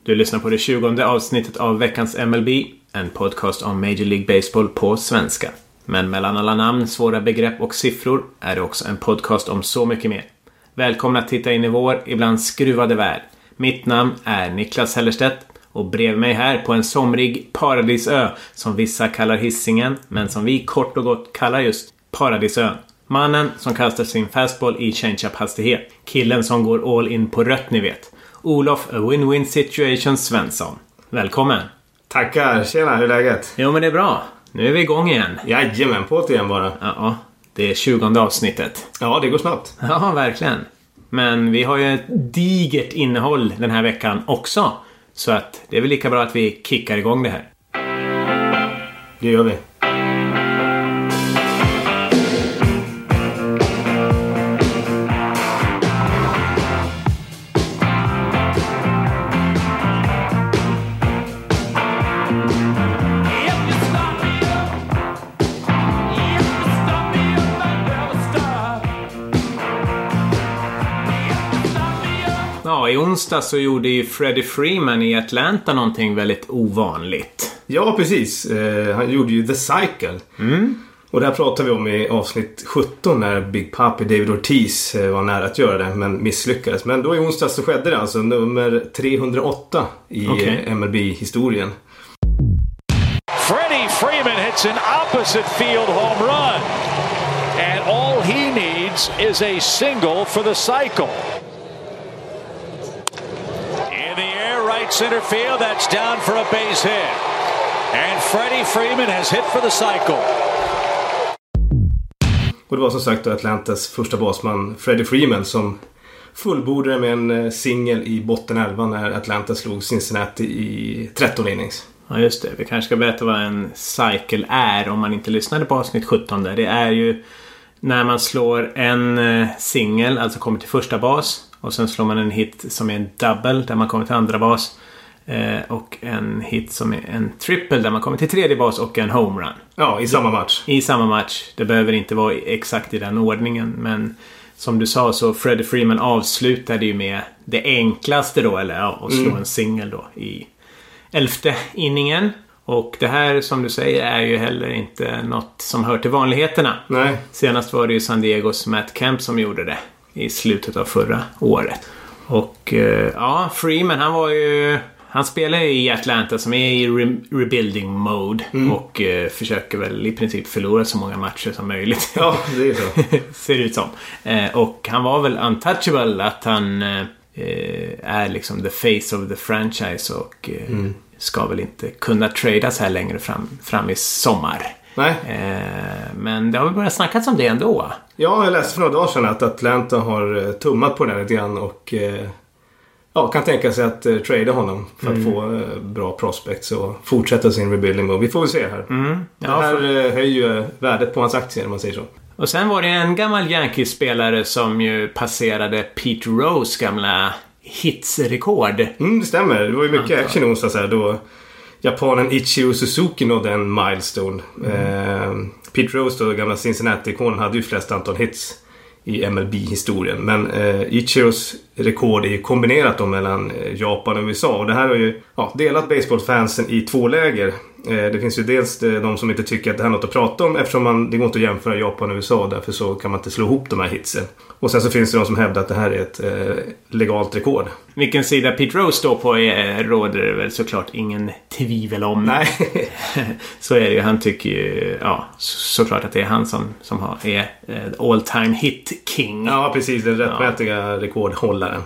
Du lyssnar på det 20:e avsnittet av veckans MLB, en podcast om Major League Baseball på svenska. Men mellan alla namn, svåra begrepp och siffror är det också en podcast om så mycket mer. Välkomna att titta in i vår, ibland skruvade värld. Mitt namn är Niklas Hellerstedt och bredvid mig här på en somrig paradisö som vissa kallar Hisingen, men som vi kort och gott kallar just Paradisön. Mannen som kastar sin fastball i change-up-hastighet. Killen som går all in på rött, ni vet. Olof A Win-Win Situation Svensson. Välkommen. Tackar, tjena, hur är läget? Jo, men det är bra. Nu är vi igång igen. Jajamän, på det igen bara. Ja, det är 20:e avsnittet. Ja, det går snabbt. Ja, verkligen. Men vi har ju ett digert innehåll den här veckan också. Så att det är väl lika bra att vi kickar igång det här. Det gör vi. Ja, i onsdag så gjorde ju Freddie Freeman i Atlanta någonting väldigt ovanligt. Ja, precis. Han gjorde ju The Cycle. Och det här pratade vi om i avsnitt 17 när Big Papi David Ortiz var nära att göra det, men misslyckades. Men då i onsdag så skedde det, alltså nummer 308 i MLB-historien. Freddie Freeman hits an opposite field home run. And all he needs is a single for the cycle. In the air, right center field, that's down for a base hit. And Freddie Freeman has hit for the cycle. Och det var som sagt Atlantas första basman Freddie Freeman som fullbordade med en singel i botten 11 när Atlanta slog Cincinnati i 13 innings. Ja, just det. Vi kanske ska berätta vad en cycle är om man inte lyssnade på avsnitt 17 där. Det är ju när man slår en singel, alltså kommer till första bas. Och sen slår man en hit som är en double där man kommer till andra bas. Och en hit som är en triple där man kommer till tredje bas och en homerun. Ja, i samma match. I samma match. Det behöver inte vara exakt i den ordningen. Men som du sa så Freddie Freeman avslutade ju med det enklaste då. Eller ja, att slå en singel då i 11:e inningen. Och det här som du säger är ju heller inte något som hör till vanligheterna. Nej. Senast var det ju San Diegos Matt Kemp som gjorde det i slutet av förra året. Och ja, Freeman han spelar ju i Atlanta som är i rebuilding mode och försöker väl i princip förlora så många matcher som möjligt. Ja, det är så. Ser det ut som. Och han var väl untouchable att han är liksom the face of the franchise och ska väl inte kunna tradas här längre fram i sommar. Nej. Men det har väl börjat snackas om det ändå. Ja, jag läste för några dagar sedan att Atlanta har tummat på den lite grann och kan tänka sig att trada honom för att få bra prospects och fortsätta sin rebuilding move. Vi får väl se här. Det här höjer ju värdet på hans aktier om man säger så. Och sen var det en gammal Yankees-spelare som ju passerade Pete Rose gamla hitsrekord. Det stämmer. Det var ju mycket action onsdags här då japanen Ichiro Suzuki nådde en milestone. Pete Rose då, gamla Cincinnati-ikonen, hade ju flest antal hits i MLB-historien. Men Ichiros rekord är ju kombinerat då mellan Japan och USA. Och det här har ju delat baseballfansen i två läger. Det finns ju dels de som inte tycker att det här är något att prata om eftersom det går inte att jämföra Japan och USA. Därför så kan man inte slå ihop de här hitsen. Och sen så finns det de som hävdar att det här är ett legalt rekord. Vilken sida Pete Rose står på råder det väl såklart ingen tvivel om. Nej. Så är det ju. Han tycker ju såklart att det är han som är all time hit king. Ja, precis. Den rättmätiga rekordhållaren.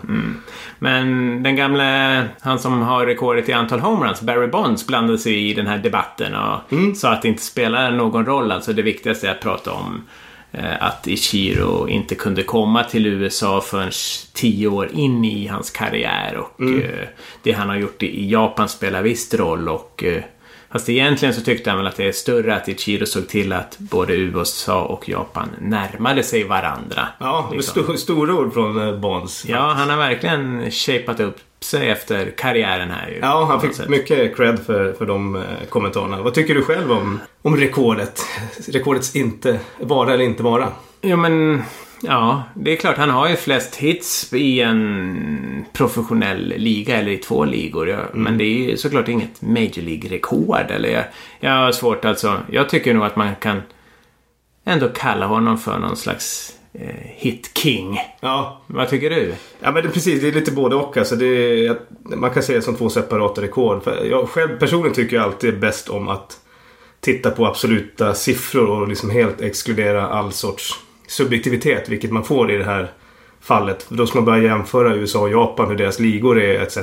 Men den gamla, han som har rekordet i antal homeruns, Barry Bonds, blandade sig i den här debatten och sa att det inte spelar någon roll. Alltså det viktigaste är att prata om att Ichiro inte kunde komma till USA förrän 10 år in i hans karriär och det han har gjort i Japan spelar visst roll och fast egentligen så tyckte han väl att det är större att Ichiro såg till att både USA och Japan närmade sig varandra. Ja, liksom. Stora ord från Bonds. Ja, han har verkligen shapat upp sig efter karriären här. Ju, ja, han fick mycket cred för de kommentarerna. Vad tycker du själv om rekordet? Rekordets inte vara eller inte vara? Jo, men Ja, det är klart. Han har ju flest hits i en professionell liga eller i 2 ligor. Men det är ju såklart inget Major League-rekord. Eller jag har svårt alltså. Jag tycker nog att man kan ändå kalla honom för någon slags hit king. Ja. Vad tycker du? Ja, men precis. Det är lite både och. Alltså man kan se det som 2 separata rekord. För jag själv personligen tycker jag alltid är bäst om att titta på absoluta siffror och liksom helt exkludera all sorts subjektivitet, vilket man får i det här fallet. Då ska man börja jämföra USA och Japan, hur deras ligor är, etc.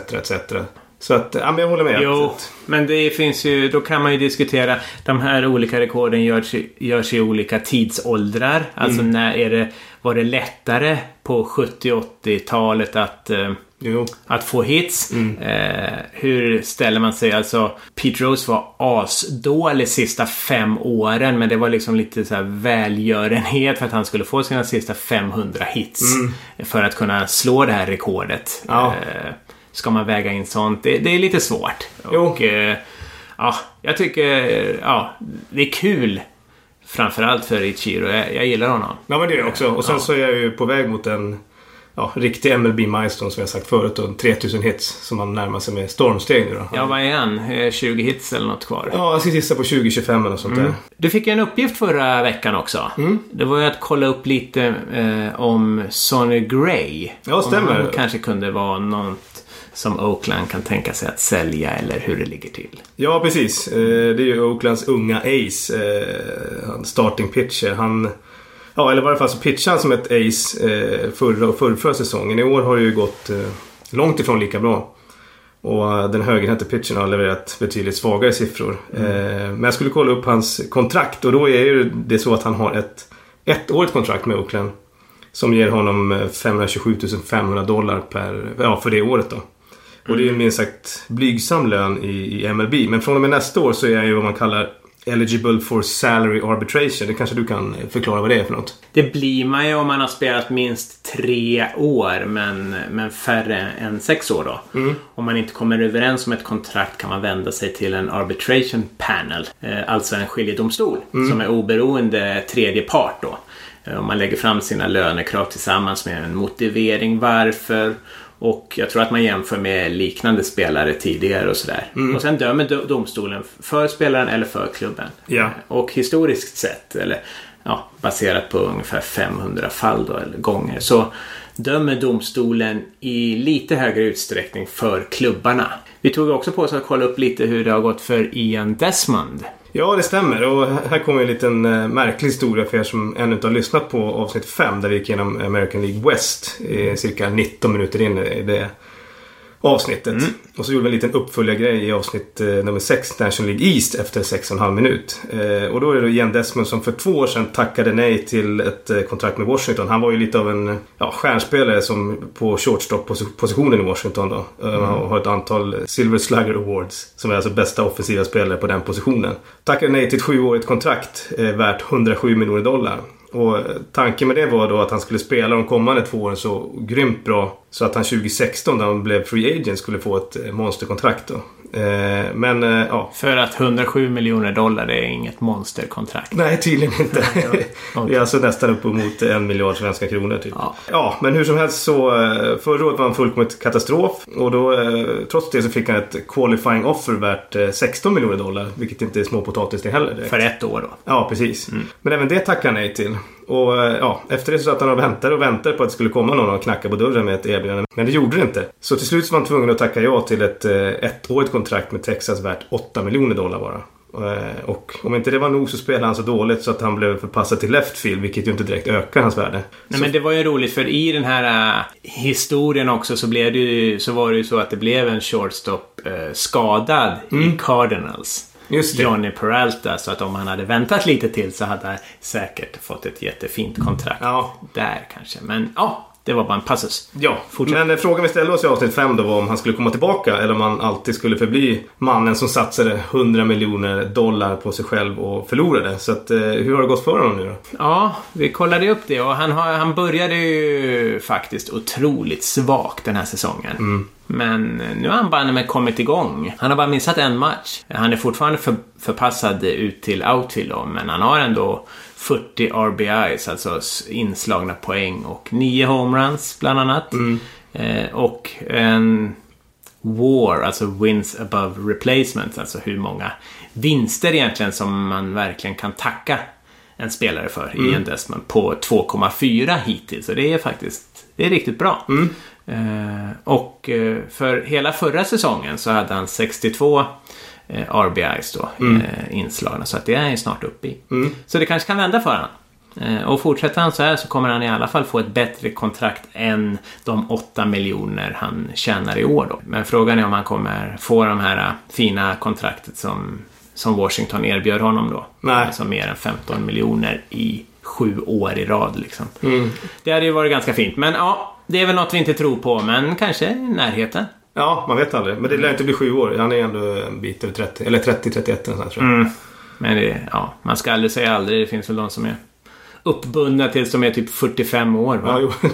Så att, ja, men jag håller med. Jo, men det finns ju, då kan man ju diskutera, de här olika rekorden görs i olika tidsåldrar. Alltså var det lättare på 70-80-talet att få hits? Hur ställer man sig? Alltså, Pete Rose var asdålig sista 5 åren, men det var liksom lite så här välgörenhet för att han skulle få sina sista 500 hits för att kunna slå det här rekordet. Ja. Ska man väga in sånt? Det är lite svårt. Jo. Och jag tycker det är kul. Framförallt för Ichiro. Jag gillar honom. Ja, men det är det också. Och sen så är jag ju på väg mot en riktig MLB milestone som jag sagt förut. Och 3000 hits som man närmar sig med stormsteg nu då. Ja, vad är han? 20 hits eller något kvar? Ja, jag ska gissa på 20-25 eller sånt där. Du fick en uppgift förra veckan också. Det var ju att kolla upp lite om Sonny Gray. Ja, stämmer. Om han kanske kunde vara något som Oakland kan tänka sig att sälja, eller hur det ligger till. Ja, precis. Det är ju Oaklands unga ace. Starting pitcher. Eller i varje fall så pitchar han som ett ace förra säsongen. I år har det ju gått långt ifrån lika bra. Och den högerhänta pitchen har levererat betydligt svagare siffror. Men jag skulle kolla upp hans kontrakt. Och då är ju det så att han har ett ettårigt kontrakt med Oakland. Som ger honom $527 500 för det året då. Och det är ju minst sagt blygsam lön i MLB. Men från och med nästa år så är jag ju vad man kallar eligible for salary arbitration. Det kanske du kan förklara vad det är för något. Det blir man ju om man har spelat minst 3 år men färre än 6 år då. Om man inte kommer överens om ett kontrakt kan man vända sig till en arbitration panel. Alltså en skiljedomstol som är oberoende tredje part då. Om man lägger fram sina lönekrav tillsammans med en motivering varför. Och jag tror att man jämför med liknande spelare tidigare och sådär. Och sen dömer domstolen för spelaren eller för klubben. Ja. Och historiskt sett, eller baserat på ungefär 500 fall då, eller gånger, så dömer domstolen i lite högre utsträckning för klubbarna. Vi tog också på oss att kolla upp lite hur det har gått för Ian Desmond. Ja, det stämmer. Och här kommer en liten märklig historia för er som ännu inte har lyssnat på avsnitt 5 där vi gick igenom American League West cirka 19 minuter in i det avsnittet. Och så gjorde vi en liten uppföljargrej i avsnitt nummer 6 National League East efter 6,5 minut. Och då är det Ian Desmond som för 2 år sedan tackade nej till ett kontrakt med Washington. Han var ju lite av en stjärnspelare som på shortstop-positionen i Washington då. Och har ett antal Silver Slugger Awards som är alltså bästa offensiva spelare på den positionen. Tackade nej till ett 7-årigt kontrakt värt $107 miljoner. Och tanken med det var då att han skulle spela de kommande 2 åren så grymt bra så att han 2016 när han blev free agent skulle få ett monsterkontrakt då. För att $107 miljoner är inget monsterkontrakt. Nej, tydligen inte. Det är alltså nästan upp mot 1 miljard svenska kronor typ. Ja, men hur som helst så förra året var han fullkomligt katastrof. Och då trots det så fick han ett qualifying offer värt $16 miljoner, vilket inte är småpotatis det heller. Direkt. För 1 år då. Ja, precis. Men även det tackar han nej till. Och efter det så satt han och väntade på att det skulle komma någon och knacka på dörren med ett erbjudande. Men det gjorde det inte. Så till slut så var han tvungen att tacka ja till ett ettårigt kontrakt med Texas värt $8 miljoner bara. Och om inte det var nog så spelade han så dåligt så att han blev förpassad till left field, vilket ju inte direkt ökar hans värde. Nej, men det var ju roligt för i den här historien också så var det ju så att det blev en shortstop skadad i Cardinals. Just det. Johnny Peralta, så att om han hade väntat lite till så hade han säkert fått ett jättefint kontrakt där kanske. Men det var bara en passus. Ja, men frågan vi ställde oss i avsnitt 5 då var om han skulle komma tillbaka eller om han alltid skulle förbli mannen som satsade $100 miljoner på sig själv och förlorade. Så att, hur har det gått för honom nu då? Ja, vi kollade upp det och han började ju faktiskt otroligt svagt den här säsongen. Men nu har han bara med kommit igång. Han har bara missat en match. Han är fortfarande förpassad ut till outfield då, men han har ändå 40 RBIs, alltså inslagna poäng, och 9 homeruns bland annat. Och en WAR, alltså wins above replacement, alltså hur många vinster egentligen som man verkligen kan tacka en spelare för i en Desmond, på 2,4 hittills. Så det är riktigt bra. Och för hela förra säsongen så hade han 62 RBIs då, inslagna, så att det är han snart uppe i. Så det kanske kan vända för han. Och fortsätter han så här så kommer han i alla fall få ett bättre kontrakt än de 8 miljoner han tjänar i år då. Men frågan är om han kommer få de här fina kontraktet som Washington erbjöd honom då. Nej. Alltså mer än 15 miljoner i 7 år i rad liksom. Det hade ju varit ganska fint. Men ja, det är väl något vi inte tror på, men kanske i närheten. Ja, man vet aldrig. Men det lär inte bli 7 år. Han är ändå en bit över 30. Eller 30-31 tror jag. Men man ska aldrig säga aldrig. Det finns väl de som är uppbundna tills de är typ 45 år. Va? Ja, jo.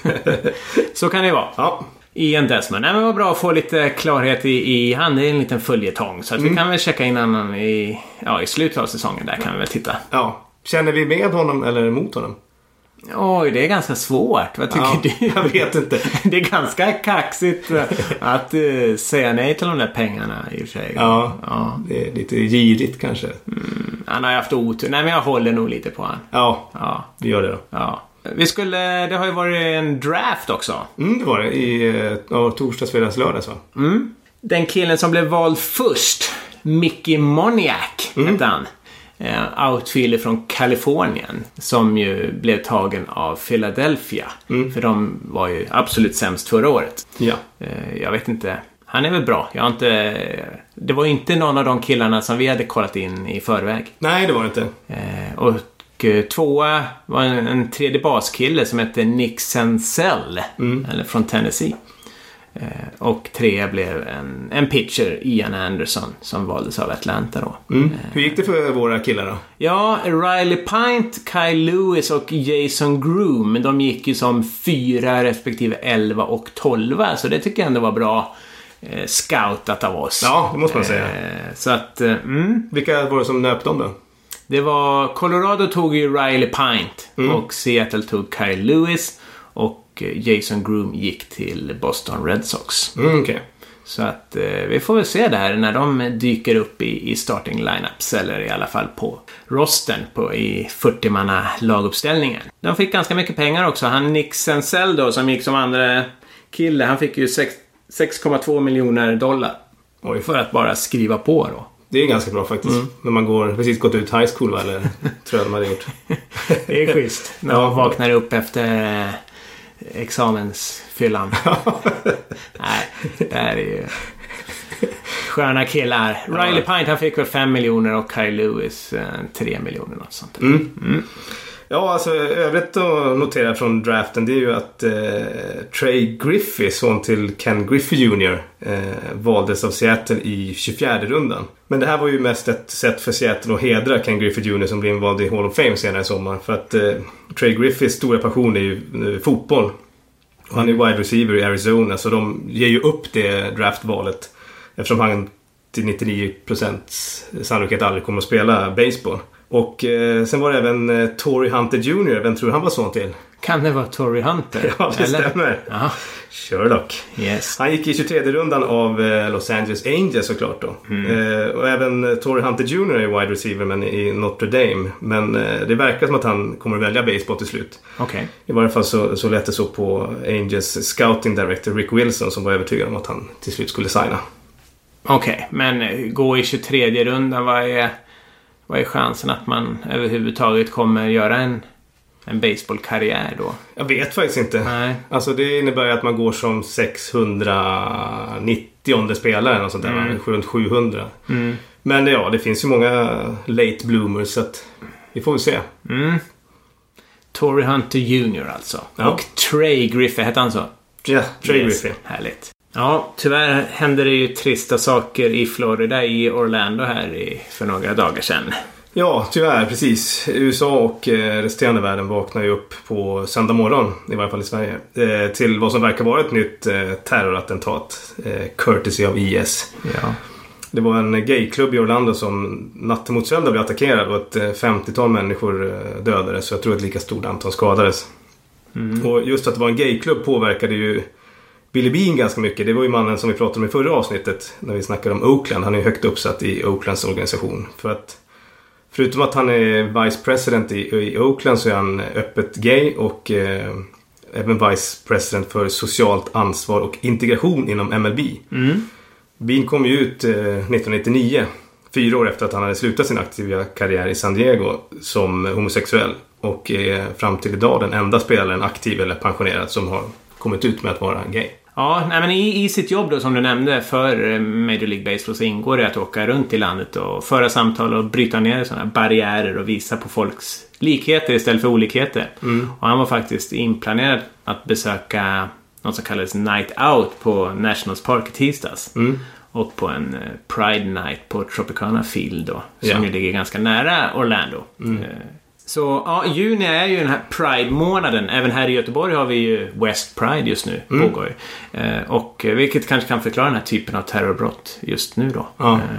Så kan det vara. Ja. I en Desmond. Nej, men vad bra att få lite klarhet i han. Det är en liten följetong. Så att vi kan väl checka in honom i slutet av säsongen. Där kan vi väl titta. Ja. Känner vi med honom eller emot honom? Oj, det är ganska svårt. Vad tycker du? Jag vet inte. Det är ganska kaxigt att säga nej till de där pengarna i och för sig. Ja. Det är lite girigt kanske. Han har ju haft otur. Nej, men jag håller nog lite på han. Ja. Vi gör det då. Ja. Det har ju varit en draft också. Det var det. I torsdags, fredags, lördags va? Den killen som blev vald först, Mickey Moniak hette han. Outfielder från Kalifornien, som ju blev tagen av Philadelphia. För de var ju absolut sämst förra året. Ja. Jag vet inte. Han är väl bra. Det var inte någon av de killarna som vi hade kollat in i förväg. Nej, det var det inte. Och tvåa var en tredje baskille som hette Nick Senzel, eller från Tennessee. Och 3 blev en pitcher, Ian Anderson, som valdes av Atlanta då. Hur gick det för våra killar då? Ja, Riley Pint, Kyle Lewis och Jason Groom, de gick ju som 4 respektive 11 och 12, så det tycker jag ändå var bra scoutat av oss. Ja, det måste man säga. Så att vilka var det som nöp dem då? Det var Colorado tog ju Riley Pint och Seattle tog Kyle Lewis, och Jason Groom gick till Boston Red Sox. Okay. Så att vi får väl se det här när de dyker upp i starting lineups, eller i alla fall på rostern i 40-manna laguppställningen. De fick ganska mycket pengar också. Han Nick Senzel då, som gick som andra kille, han fick ju $6,2 miljoner för att bara skriva på då. Det är ganska bra faktiskt. När man precis gått ut high school, eller tror jag de hade gjort. Det är schysst. När man vaknar upp efter examensfyllan. Nej, det här är ju sköna killar. Riley Pint, han fick väl 5 miljoner och Kyle Lewis 3 miljoner, något sånt. Ja, alltså övrigt att notera från draften, det är ju att Trey Griffey, son till Ken Griffey Jr., valdes av Seattle i 24:e rundan. Men det här var ju mest ett sätt för Seattle att hedra Ken Griffey Jr. som blev vald i Hall of Fame senare i sommar. För att Trey Griffeys stora passion är ju fotboll. Och han är wide receiver i Arizona, så de ger ju upp det draftvalet eftersom han till 99% sannolikhet aldrig kommer att spela baseball. Och sen var det även Torrey Hunter Jr. Vem tror han var son till? Kan det vara Torrey Hunter? Ja, det stämmer. Aha. Sherlock. Yes. Han gick i 23:e rundan av Los Angeles Angels såklart då. Och även Torrey Hunter Jr. är wide receiver men i Notre Dame. Men det verkar som att han kommer att välja baseball till slut. Okay. I varje fall så lät det så på Angels scouting director Rick Wilson, som var övertygad om att han till slut skulle signa. Okej, men gå i 23:e rundan, vad är chansen att man överhuvudtaget kommer göra en baseballkarriär då? Jag vet faktiskt inte. Nej. Alltså det innebär att man går som 690 spelare och sånt där, runt 700. Men ja, det finns ju många late bloomers, så att vi får väl se. Torrey Hunter Jr. alltså. Ja. Och Trey Griffey, hette han så? Ja, Trey Griffey. Härligt. Ja, tyvärr hände det ju trista saker i Florida, i Orlando här för några dagar sedan. Ja, tyvärr, precis. USA och resterande världen vaknar ju upp på söndag morgon, i varje fall i Sverige, till vad som verkar vara ett nytt terrorattentat, courtesy av IS. Ja. Det var en gayklubb i Orlando som natten mot söndag blev attackerad och ett 50-tal människor dödades, så jag tror ett lika stort antal skadades. Och just att det var en gayklubb påverkade ju Billy Beane ganska mycket. Det var ju mannen som vi pratade om i förra avsnittet när vi snackade om Oakland. Han är ju högt uppsatt i Oaklands organisation. För att förutom att han är vice president i Oakland så är han öppet gay och även vice president för socialt ansvar och integration inom MLB. Beane kom ju ut 1999, 4 år efter att han hade slutat sin aktiva karriär i San Diego som homosexuell. Och är fram till idag den enda spelaren, aktiv eller pensionerad, som har kommit ut med att vara gay. Ja, nej, men i sitt jobb då, som du nämnde, för Major League Baseball så ingår det att åka runt i landet och föra samtal och bryta ner sådana barriärer och visa på folks likheter istället för olikheter. Och han var faktiskt inplanerad att besöka något som kallades Night Out på Nationals Park i tisdags. Och på en Pride Night på Tropicana Field då, som ju ligger ganska nära Orlando. Så ja, juni är ju den här Pride-månaden. Även här i Göteborg har vi ju West Pride just nu, pågår och vilket kanske kan förklara den här typen av terrorbrott just nu då.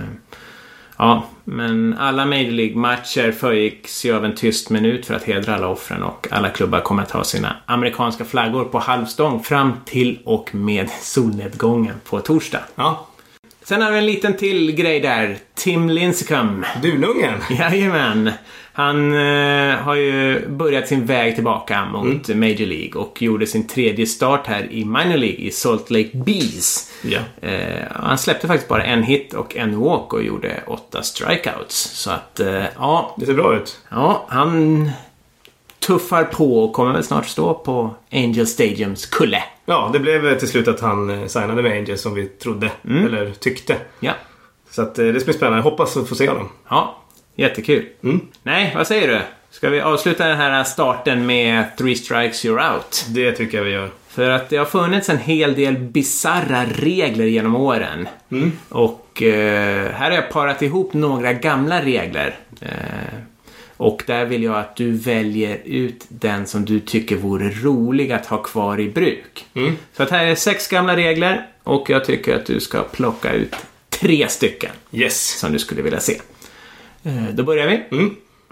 Ja, men alla Major League-matcher föregicks ju av en tyst minut för att hedra alla offren, och alla klubbar kommer att ha sina amerikanska flaggor på halvstång fram till och med solnedgången på torsdag. Ja. Sen har vi en liten till grej där. Tim Lincecum. Dunungen. Jajamän. Han har ju börjat sin väg tillbaka mot Major League och gjorde sin 3:e start här i Minor League i Salt Lake Bees. Ja. Han släppte faktiskt bara en hit och en walk och gjorde 8 strikeouts. Så att, ja. Det ser bra ut. Ja, han tuffar på och kommer väl snart stå på Angel Stadiums kulle. Ja, det blev till slut att han signade med Angel som vi trodde, eller tyckte. Ja. Så att det ska bli spännande. Jag hoppas att få se honom. Ja, jättekul. Nej, vad säger du? Ska vi avsluta den här starten med 3 strikes you're out? Det tycker jag vi gör. För att det har funnits en hel del bizarra regler genom åren. Och här har jag parat ihop några gamla regler. Och där vill jag att du väljer ut den som du tycker vore rolig att ha kvar i bruk. Så att här är 6 gamla regler och jag tycker att du ska plocka ut 3 stycken. Yes. Som du skulle vilja se. Då börjar vi.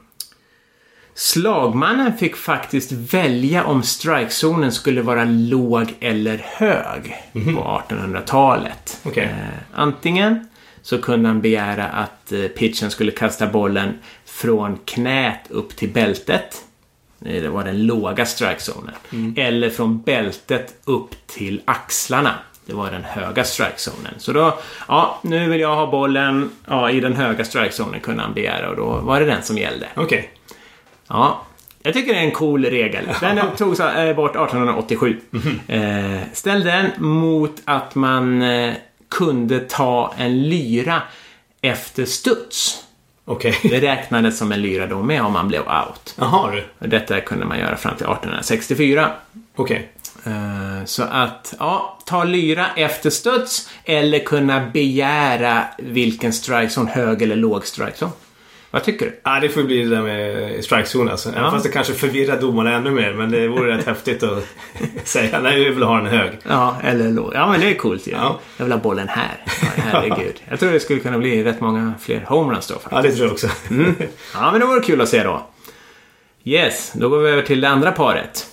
Slagmannen fick faktiskt välja om strikezonen skulle vara låg eller hög på 1800-talet. Okay. Antingen så kunde han begära att pitchen skulle kasta bollen från knät upp till bältet. Det var den låga strikezonen. Eller från bältet upp till axlarna. Det var den höga strikezonen. Så då, ja, nu vill jag ha bollen i den höga strikezonen kunde han begära. Och då var det den som gällde. Okej. Ja, jag tycker det är en cool regel. Den togs bort 1887. Ställ den mot att man kunde ta en lyra efter studs. Okej. Det räknades som en lyra då med om man blev out. Jaha du. Detta kunde man göra fram till 1864. Okej. Så att, ta lyra efter studs eller kunna begära vilken strikezone, hög eller låg strikezone. Vad tycker du? Ja, det får bli det där med strikezone alltså. Ja. Fast det kanske förvirrar domarna ännu mer, men det vore rätt häftigt att säga, nej, vi vill ha en hög. Ja, eller låg. Ja, men det är coolt ju. Ja. Jag vill ha bollen här. Ja, herregud. Jag tror det skulle kunna bli rätt många fler homeruns då faktiskt. Ja, det tror jag också. Ja, men det vore kul att se då. Yes, då går vi över till det andra paret.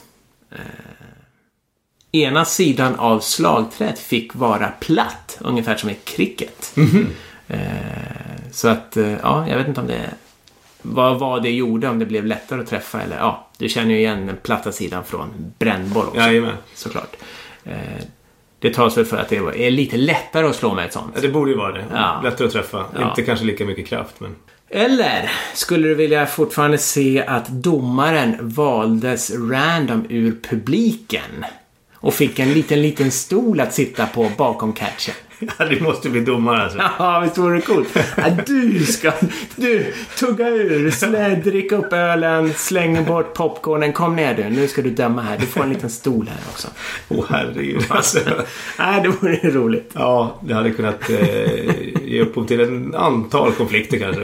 Ena sidan av slagträet fick vara platt, ungefär som i cricket. Så att, jag vet inte om det vad det gjorde, om det blev lättare att träffa eller, du känner ju igen den platta sidan från brännboll också. Jajamän. Såklart. Det tas väl för att det är lite lättare att slå med ett sånt. Ja, det borde ju vara det. Ja. Lättare att träffa. Ja. Inte kanske lika mycket kraft, men... Eller skulle du vilja fortfarande se att domaren valdes random ur publiken och fick en liten stol att sitta på bakom catchen? Ja, det måste bli domare alltså. Ja, visst vore det coolt. Du tugga ur, drick upp ölen, släng bort popcornen, kom ner du. Nu ska du döma här. Du får en liten stol här också. Herregud alltså. Nej, det vore roligt. Ja, det hade kunnat ge upphov till en antal konflikter kanske.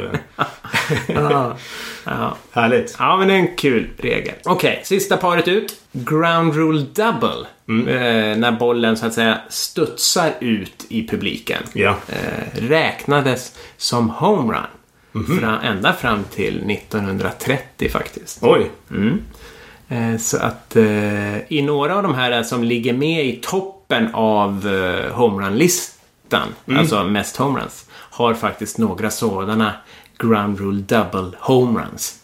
Ja. Härligt. Ja, men det är en kul regel. Okej, sista paret ut. Ground rule double. När bollen så att säga studsar ut i publiken. Ja. Räknades som homerun. Ända fram till 1930 faktiskt. Oj. Så att i några av de här som ligger med i toppen av homerun-listan, alltså mest homeruns, har faktiskt några sådana ground rule double homeruns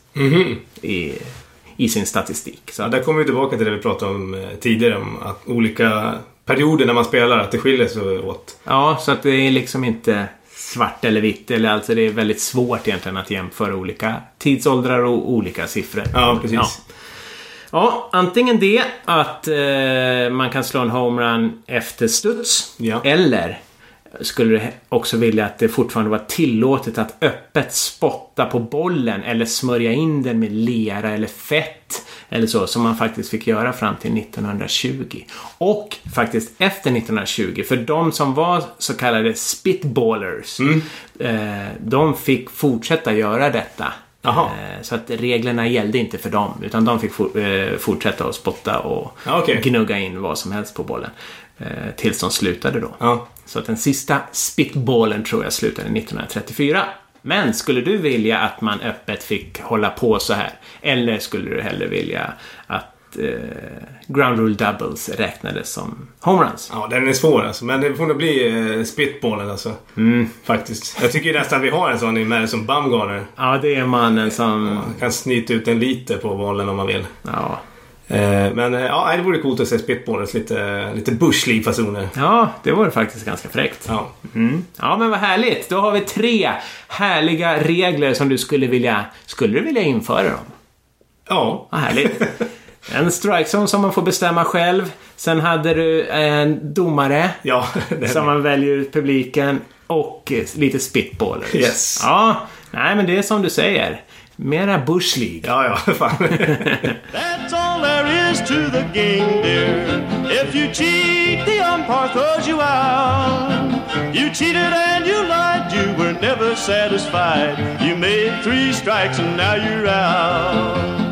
i sin statistik. Så där kommer vi tillbaka till det vi pratade om tidigare, om att olika perioder när man spelar, att det skiljer sig åt. Ja, så att det är liksom inte svart eller vitt, eller alltså det är väldigt svårt egentligen att jämföra olika tidsåldrar och olika siffror. Ja, precis. Ja, antingen det att man kan slå en homerun efter studs, eller skulle du också vilja att det fortfarande var tillåtet att öppet spotta på bollen eller smörja in den med lera eller fett eller så, som man faktiskt fick göra fram till 1920. Och faktiskt efter 1920, för de som var så kallade spitballers, de fick fortsätta göra detta. Så att reglerna gällde inte för dem, utan de fick fortsätta att spotta och gnugga in vad som helst på bollen tills de slutade då. Så att den sista spitballen tror jag slutade 1934. Men skulle du vilja att man öppet fick hålla på så här, eller skulle du hellre vilja att ground rule doubles räknades som homeruns? Ja, den är svår alltså, men det får nog bli spitballen alltså. Faktiskt. Jag tycker nästan vi har en sån i Madison Bumgarner. Ja, det är mannen som kan snita ut en liter på bollen om man vill. Ja. Men ja, det vore coolt att se spitballens lite Bush League-fasoner. Ja, det vore faktiskt ganska fräckt. Ja, men vad härligt. Då har vi 3 härliga regler som du skulle vilja införa dem. Ja. Vad härligt. En strikezone som man får bestämma själv. Sen hade du en domare som man väljer ut publiken. Och lite spitballers. Yes. Ja, nej men det är som du säger. Mera Bush League. Ja, fan. That's all there is to the game, dear. If you cheat, the umpire throws you out. You cheated and you lied, you were never satisfied. You made 3 strikes and now you're out.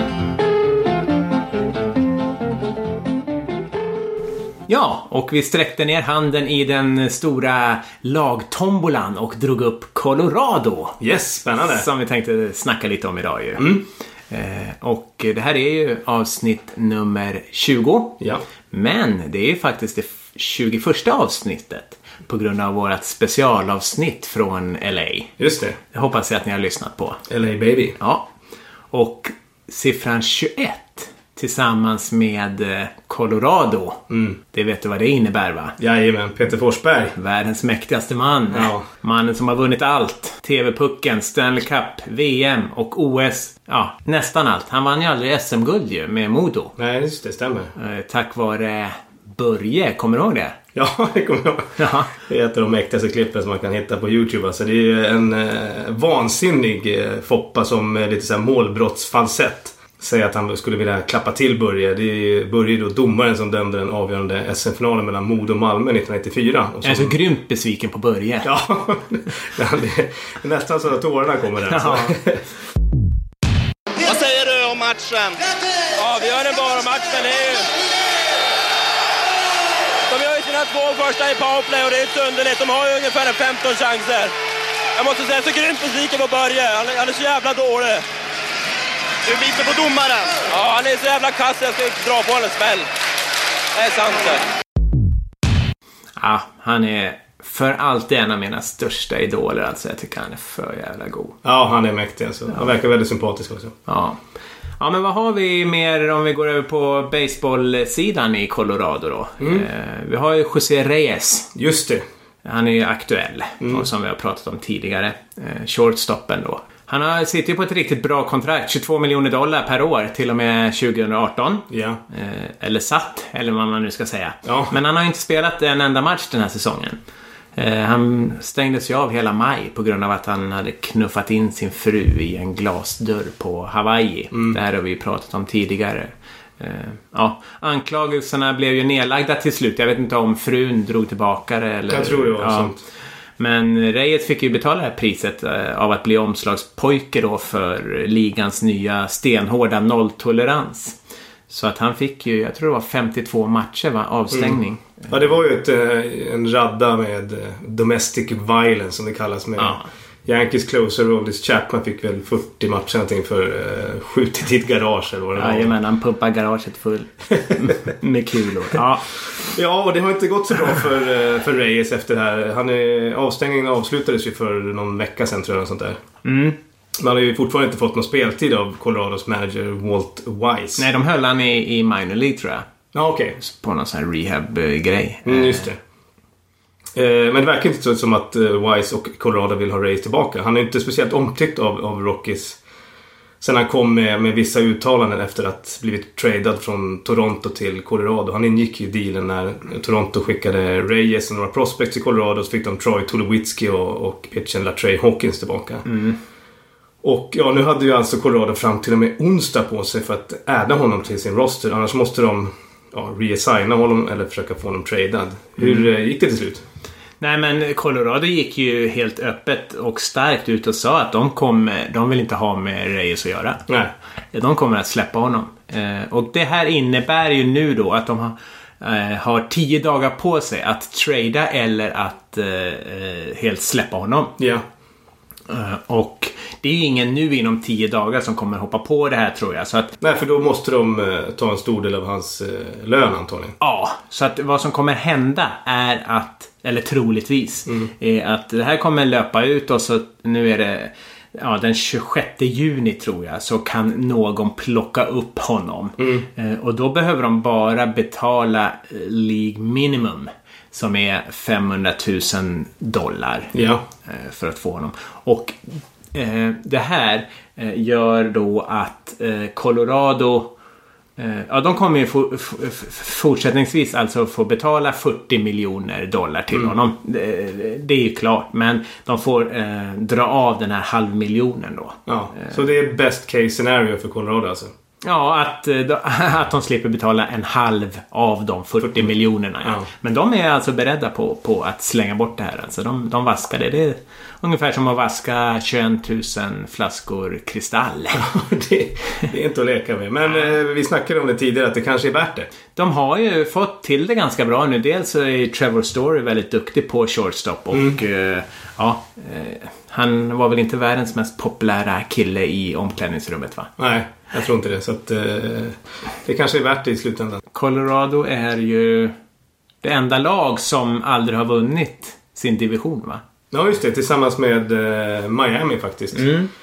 Ja, och vi sträckte ner handen i den stora lagtombolan och drog upp Colorado. Yes, spännande. Som vi tänkte snacka lite om idag ju. Och det här är ju avsnitt nummer 20. Ja. Men det är ju faktiskt det 21 avsnittet på grund av vårt specialavsnitt från LA. Just det. Jag hoppas att ni har lyssnat på. LA Baby. Ja. Och siffran 21 tillsammans med Colorado. Det vet du vad det innebär, va? Jajamän, Peter Forsberg. Världens mäktigaste man. Ja. Mannen som har vunnit allt. TV-pucken, Stanley Cup, VM och OS. Ja, nästan allt. Han vann ju aldrig SM-guld ju med Modo. Nej, just det stämmer. Tack vare Börje, kommer du ihåg det? Ja, det kommer jag ihåg. Ja. Det är ett av de mäktigaste klippen som man kan hitta på YouTube. Alltså, det är ju en vansinnig Foppa som lite så här målbrottsfalsett. Säger att han skulle vilja klappa till Börje. Det är Börje då domaren som dömde den avgörande SM-finalen mellan Modo och Malmö 1994. Och jag är så grymt besviken på Börje. Ja, det är nästan så att tårarna kommer där. Ja. Vad säger du om matchen? Ja, vi har en bra match, men det är ju... De gör ju sina 2 första i powerplay och det är inte underligt. De har ju ungefär 15 chanser. Jag måste säga, så grymt besviken på Börje. Han är så jävla dålig. Du biter på domaren. Ja, han är så jävla kass. Jag ska dra på en smäll. Det är sant det. Ja, han är för alltid en av mina största idoler. Alltså, jag tycker han är för jävla god. Ja, han är mäktig alltså. Han verkar väldigt sympatisk också. Ja. Ja, men vad har vi mer om vi går över på baseballsidan i Colorado då? Vi har ju José Reyes. Just det. Han är ju aktuell, som vi har pratat om tidigare. Shortstoppen då. Han sitter ju på ett riktigt bra kontrakt. $22 miljoner per år till och med 2018. Ja. Eller satt, eller vad man nu ska säga. Ja. Men han har inte spelat en enda match den här säsongen. Han stängdes ju av hela maj på grund av att han hade knuffat in sin fru i en glasdörr på Hawaii. Det här har vi pratat om tidigare. Ja, anklagelserna blev ju nedlagda till slut. Jag vet inte om frun drog tillbaka det eller... Jag tror det var sånt. Men Reyes fick ju betala det här priset av att bli omslagspojke då för ligans nya stenhårda nolltolerans. Så att han fick ju, jag tror det var 52 matcher avstängning. Ja, det var ju en radda med domestic violence som det kallas med. Ja. Yankees closer Aroldis Chapman fick väl 40 matcher någonting för skjutit i ett garage eller vad det var. Ja, han pumpar garaget full med kulor. Ja, och det har inte gått så bra för Reyes efter det här. Avstängningen avslutades ju för någon vecka sedan tror jag. Sånt där. Man har ju fortfarande inte fått någon speltid av Colorados manager Walt Weiss. Nej, de höll han i minor league tror jag. Ja, okej. På någon sån här rehab-grej. Just det. Men det verkar inte så som att Weiss och Colorado vill ha Reyes tillbaka. Han är inte speciellt omtyckt av Rockies. Sen han kom med vissa uttalanden efter att blivit tradad från Toronto till Colorado. Han ingick i dealen när Toronto skickade Reyes och några prospects till Colorado. Så fick de Troy Tulowitzki och pitchen LaTrey Hawkins tillbaka. Och ja, nu hade ju alltså Colorado fram till och med onsdag på sig för att äda honom till sin roster. Annars måste de reassigna honom eller försöka få honom tradad. Hur gick det till slut? Nej, men Colorado gick ju helt öppet och starkt ut och sa att de vill inte ha med Reyes att göra. Nej. De kommer att släppa honom. Och det här innebär ju nu då att de har 10 dagar på sig att trada eller att helt släppa honom. Ja. Och det är ju ingen nu inom 10 dagar som kommer hoppa på det här tror jag. Så att, nej, för då måste de ta en stor del av hans lön antagligen. Ja, så att vad som kommer hända är att, eller troligtvis, är att det här kommer löpa ut och så nu är det den 26 juni tror jag så kan någon plocka upp honom. Och då behöver de bara betala League Minimum som är $500,000 för att få honom. Och det här gör då att Colorado de kommer ju fortsättningsvis alltså få betala $40 miljoner till honom. Det är ju klart, men de får dra av den här $500,000 då. Ja, så det är best case scenario för Colorado alltså? Ja, att de slipper betala en halv av de 40 miljonerna. Ja. Men de är alltså beredda på att slänga bort det här. Alltså de vaskar det. Det är ungefär som att vaska 21 000 flaskor kristall. Det är inte att leka med. Men vi snackade om det tidigare att det kanske är värt det. De har ju fått till det ganska bra nu. Dels så är Trevor Story väldigt duktig på shortstop. Och han var väl inte världens mest populära kille i omklädningsrummet, va? Nej, jag tror inte det. Så att det kanske är värt det i slutändan. Colorado är ju det enda lag som aldrig har vunnit sin division, va? Ja, just det. Tillsammans med Miami faktiskt.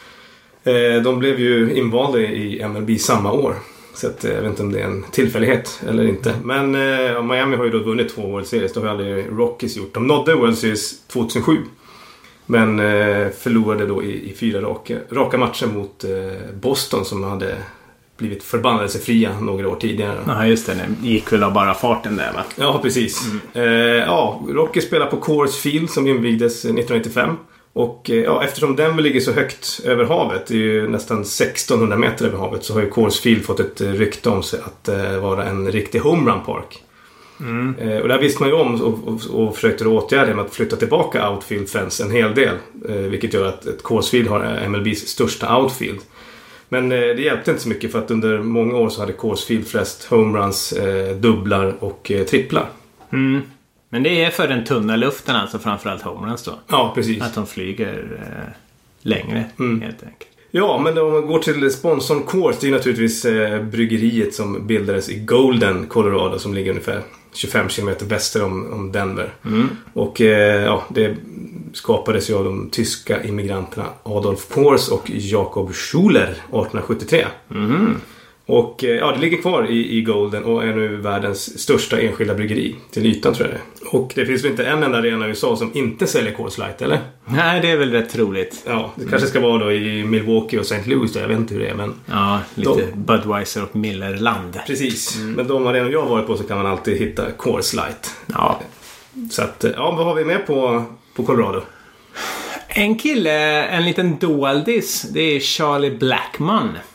De blev ju invalda i MLB samma år. Så att, jag vet inte om det är en tillfällighet eller inte. Men Miami har ju då vunnit 2 World Series. Det har aldrig Rockies gjort. De nådde World Series 2007. Men förlorade då i 4 raka matcher mot Boston som hade blivit förbannelsefria några år tidigare. Ja, just det. Det gick väl av bara farten där, va? Ja, precis. Rockies spelar på Coors Field som invigdes 1995. Och eftersom den ligger så högt över havet, det är ju nästan 1600 meter över havet, så har ju Coors Field fått ett rykte om sig att vara en riktig homerun park. Och där visste man ju om och försökte åtgärda med att flytta tillbaka outfield fence en hel del. Vilket gör att Coors Field har MLBs största outfield. Men det hjälpte inte så mycket för att under många år så hade Coors Field flest homeruns, dubblar och tripplar. Men det är för den tunna luften alltså, framförallt homeruns då. Ja, precis. Att de flyger längre helt enkelt. Ja, men om man går till sponsorn Coors, det är naturligtvis bryggeriet som bildades i Golden, Colorado, som ligger ungefär 25 kilometer väster om Denver. Och det skapades ju av de tyska immigranterna Adolf Coors och Jakob Schuler 1873. Och det ligger kvar i Golden och är nu världens största enskilda bryggeri till ytan, tror jag det. Och det finns väl inte en enda arena i USA som inte säljer Coors Light, eller? Nej, det är väl rätt troligt. Ja, det kanske ska vara då i Milwaukee och St. Louis då, jag vet inte hur det är, men... Ja, lite Budweiser och Millerland. Precis, men de arenor jag har varit på så kan man alltid hitta Coors Light. Ja. Så att, vad har vi med på Colorado? En kille, en liten doldis, det är Charlie Blackmon.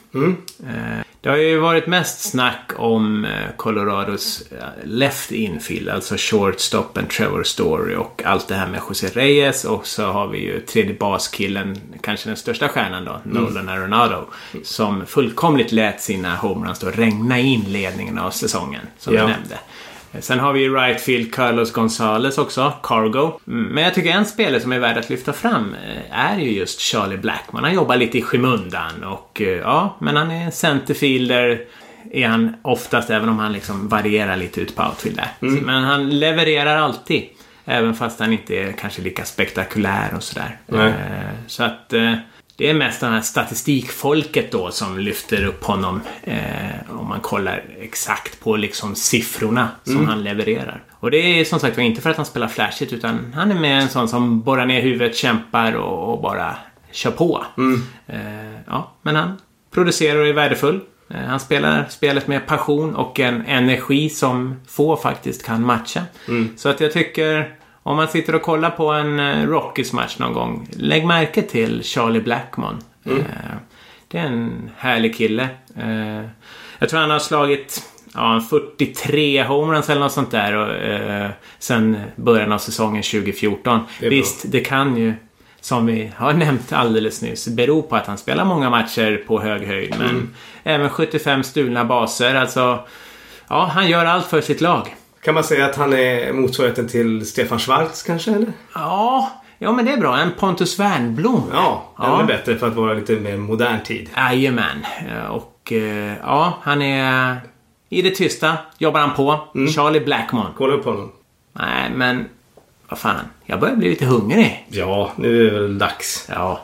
Det har ju varit mest snack om Colorados left infield, alltså shortstoppen Trevor Story och allt det här med José Reyes, och så har vi ju tredje baskillen, kanske den största stjärnan då, Nolan Arenado, som fullkomligt lät sina homeruns då regna in ledningen av säsongen, som jag nämnde. Sen har vi ju right field Carlos Gonzalez också, Cargo. Men jag tycker en spelare som är värd att lyfta fram är ju just Charlie Blackmon. Han jobbar lite i skymundan och men han är en centerfielder, är han oftast, även om han liksom varierar lite ut på outfield där. Men han levererar alltid, även fast han inte är kanske lika spektakulär och sådär. Så att det är mest den här statistikfolket då som lyfter upp honom om man kollar exakt på liksom siffrorna som han levererar. Och det är som sagt inte för att han spelar flashigt, utan han är med en sån som borrar ner huvudet, kämpar och bara kör på. Men han producerar och är värdefull. Han spelar spelet med passion och en energi som få faktiskt kan matcha. Så att jag tycker, om man sitter och kollar på en Rockies-match någon gång, lägg märke till Charlie Blackmon. Det är en härlig kille. Jag tror han har slagit 43 homeruns eller något sånt där sen början av säsongen 2014. Visst, det kan ju, som vi har nämnt alldeles nyss, bero på att han spelar många matcher på hög höjd. Men även 75 stulna baser. Alltså, han gör allt för sitt lag. Kan man säga att han är motsvarigheten till Stefan Schwartz kanske, eller? Ja, men det är bra. En Pontus Wernbloom. Ja, ännu bättre för att vara lite mer modern tid. Jajamän. Och han är i det tysta. Jobbar han på. Charlie Blackmon. Kolla upp honom. Nej, men vad fan. Jag börjar bli lite hungrig. Ja, nu är det väl dags. Ja.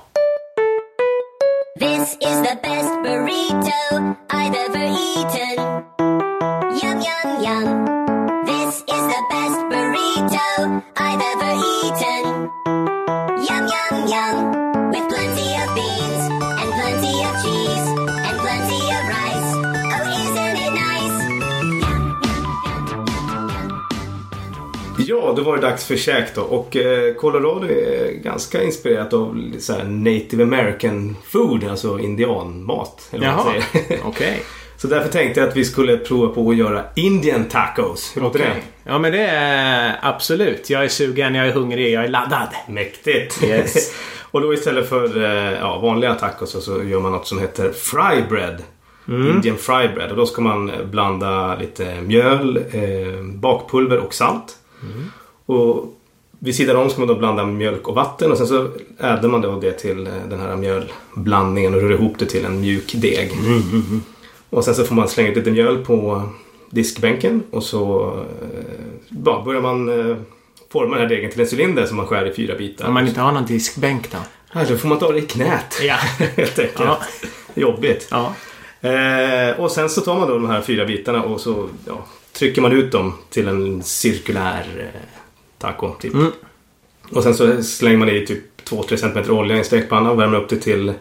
This is the best burrito I've ever eaten. Yum, yum, yum. This is the best burrito I've ever eaten. Yum, yum, yum. With plenty of beans and plenty of cheese and plenty of rice. Oh, isn't it nice? Yum, yum, yum, yum. Ja, då var det dags för käk då. Och Colorado är ganska inspirerat av så här native american food, alltså indianmat. Jaha, okej. Så därför tänkte jag att vi skulle prova på att göra Indian tacos. Hur låter det? Ja, men det är absolut. Jag är sugen, jag är hungrig, jag är laddad. Mäktigt. Yes. Och då istället för vanliga tacos så gör man något som heter fry bread. Indian fry bread. Och då ska man blanda lite mjöl, bakpulver och salt. Och vid sidan om ska man då blanda mjölk och vatten. Och sen så äter man då det till den här mjölblandningen och rör ihop det till en mjuk deg. Och sen så får man slänga ut lite mjöl på diskbänken. Och så börjar man forma den här degen till en cylinder som man skär i 4 bitar. Om man inte har någon diskbänk då? Då får man ta det i knät. Ja. Helt enkelt. Ja. Jobbigt. Ja. Och sen så tar man då de här 4 bitarna och så trycker man ut dem till en cirkulär taco typ. Och sen så slänger man i typ 2-3 cm olja i en stekpanna och värmer upp det till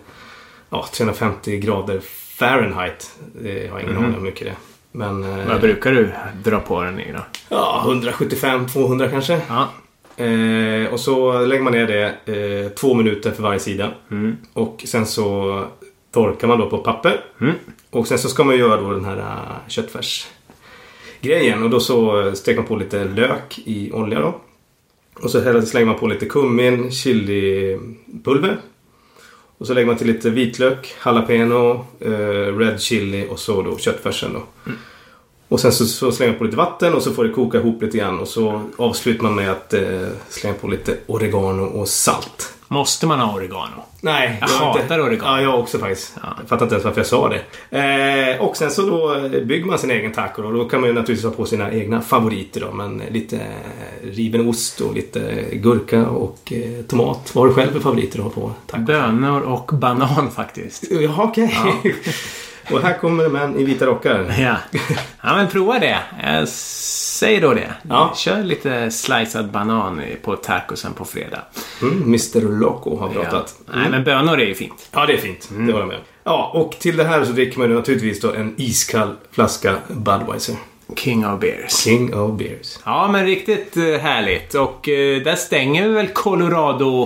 350 grader Fahrenheit. Det har jag ingen aning om hur mycket det är. Men, vad brukar du dra på den i då? Ja, 175-200 kanske. Ja. Och så lägger man ner det 2 minuter för varje sida. Och sen så torkar man då på papper. Och sen så ska man göra då den här köttfärsgrejen. Och då så steker man på lite lök i olja då. Och så slänger man på lite kummin, chilipulver. Och så lägger man till lite vitlök, jalapeno, red chili och så då köttfärsen då. Och sen så slänger man på lite vatten och så får det koka ihop lite grann. Och så avslutar man med att slänga på lite oregano och salt. Måste man ha oregano? Nej. Jag hatar oregano. Ja, jag också faktiskt. Jag fattar inte ens varför jag sa det. Och sen så då bygger man sin egen taco. Och då kan man ju naturligtvis ha på sina egna favoriter då. Men lite riven ost och lite gurka och tomat. Vad har du själv för favoriter att ha på taco? Bönor och banan faktiskt. Ja, okej. Ja. Och här kommer män i vita rockar. Ja, men prova det. Jag säger då det. Ja. Kör lite slicead banan på tacosen på fredag. Mr. Loco har pratat. Nej, men bönor är ju fint. Ja, det är fint. Det var jag med. Ja, och till det här så dricker man naturligtvis då en iskall flaska Budweiser. King of Beers. King of Beers. Ja, men riktigt härligt. Och där stänger vi väl Colorado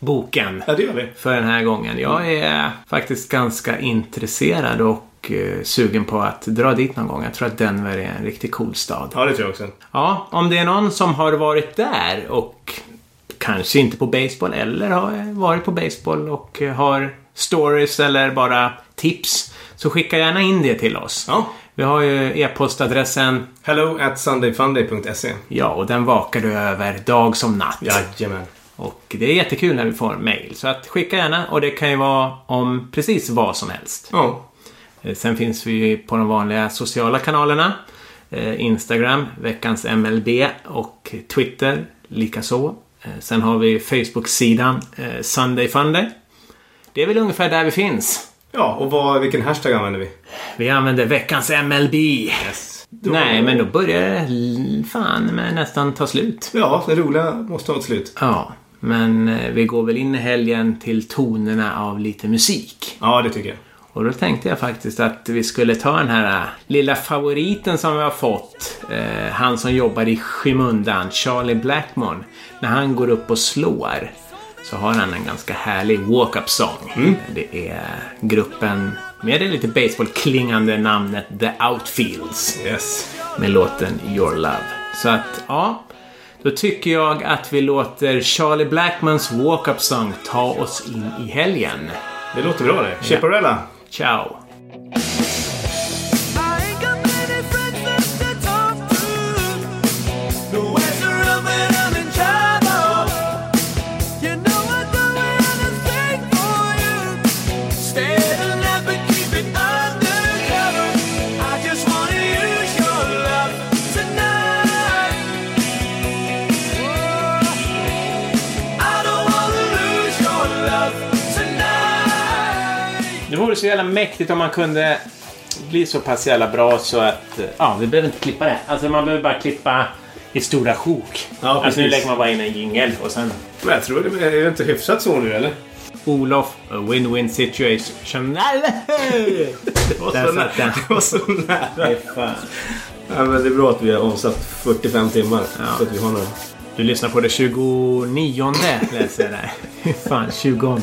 boken. Ja, det gör vi. För den här gången. Jag är faktiskt ganska intresserad och sugen på att dra dit någon gång. Jag tror att Denver är en riktigt cool stad. Ja, det tror jag också. Ja, om det är någon som har varit där och kanske inte på baseball eller har varit på baseball och har stories eller bara tips, så skicka gärna in det till oss. Ja. Vi har ju e-postadressen hello@sundayfunday.se. Ja, och den vakar du över dag som natt. Jajamän. Och det är jättekul när vi får mail. Så att skicka gärna, och det kan ju vara om precis vad som helst. Ja. Sen finns vi på de vanliga sociala kanalerna. Instagram, veckans MLB, och Twitter likaså. Sen har vi Facebook-sidan Sunday Funday. Det är väl ungefär där vi finns. Ja, och vilken hashtag använder vi? Vi använder veckans MLB. Yes. Nej, men då börjar det fan med nästan ta slut. Ja, det roliga måste ha ett slut. Ja, men vi går väl in i helgen till tonerna av lite musik. Ja, det tycker jag. Och då tänkte jag faktiskt att vi skulle ta den här lilla favoriten som vi har fått. Han som jobbar i skymundan, Charlie Blackmon. När han går upp och slår så har han en ganska härlig walk-up-sång. Det är gruppen med det lite baseball-klingande namnet The Outfields. Yes. Med låten Your Love. Så att, ja, då tycker jag att vi låter Charlie Blackmons walk-up-sång ta oss in i helgen. Det låter bra det. Chaparella. Ciao. Det vore så jävla mäktigt om man kunde bli så pass jävla bra så att... Ja, vi behöver inte klippa det. Alltså man behöver bara klippa i stora sjok. Ja, alltså nu lägger man bara in en jingle och sen... Men jag tror det är inte hyfsat så nu, eller? Olof, a win-win situation. Det var så nära. Fan. Ja, men det är bra att vi har avsatt 45 timmar. Ja. Så att vi har några... Du lyssnar på det 29:e, läser jag där. Fan, 20:e.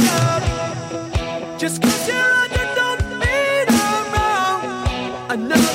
Just 'cause you're under, don't mean I'm wrong. Another